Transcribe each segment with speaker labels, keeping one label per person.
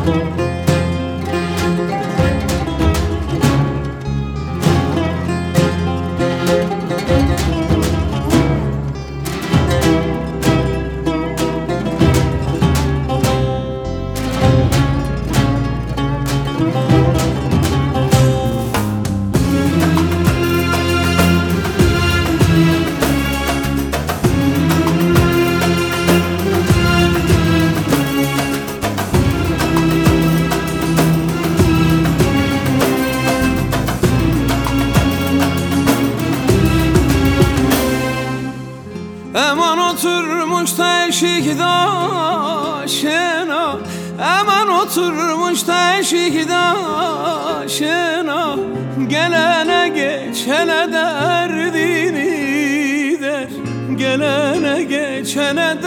Speaker 1: Eman oturmuş da eşik daşına, eman oturmuş da eşik daşına, gelene geçene derdini der, gelene geçene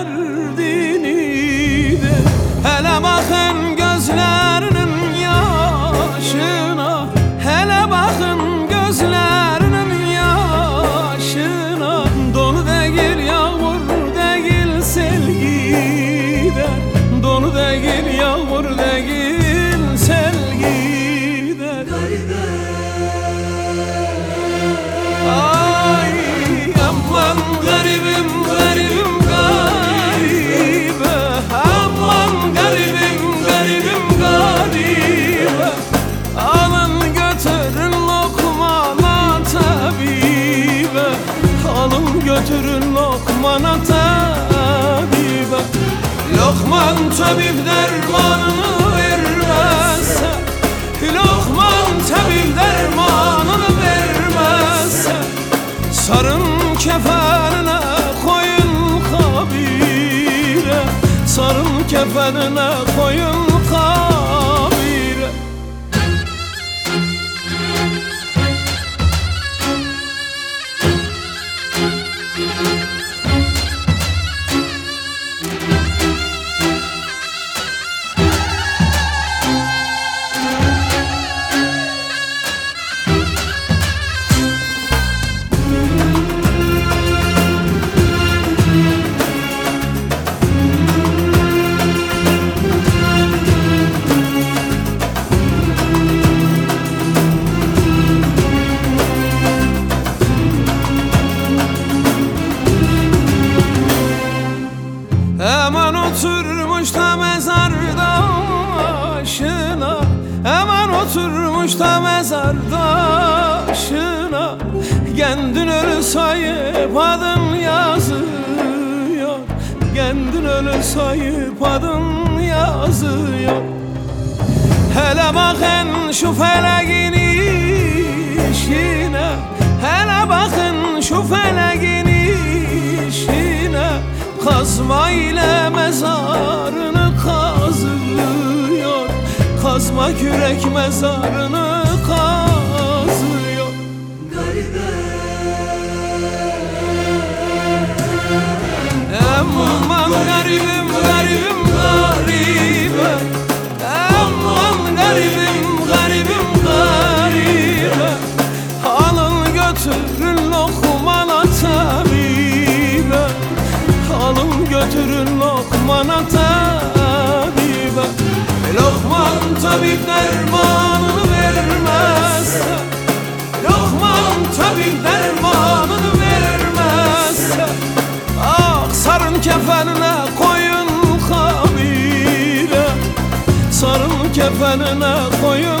Speaker 1: derdini der. Hele bakın gözlerinin yaşına, hele bakın gözlerinin yaşına. Donu değil yağmur değil sel gider, donu değil yağmur değil sel gider. Ay aman garibim garibim garibe, aman garibim garibim garibe. Alın götürün lokmana tabibe, alın götürün lokmana tabibe. Lokman tabip dermanını vermezse, lokman tabip dermanını vermezse, sarın kefenine koyun kabire, sarın kefenine koyun kabire. Eman oturmuş da mezarda başına, eman oturmuş da mezarda başına. Kendin ölü sayıp adın yazıyor, kendin ölü sayıp adın yazıyor. Hele bakın şu feleğin işine, hele bakın şu feleğin işine. Kazma ile mezarını kazıyor, kazma kürek mezarını kazıyor. Aman garibim garibim garibe, aman garibim garibim garibe. Alın götürün lokmana tabibe, alın götürün lokmana tabibe. Lokman tabip dermanını vermezse, lokman tabip dermanını vermezse, ah sarın kefenine koyun kabire, sarın kefenine koyun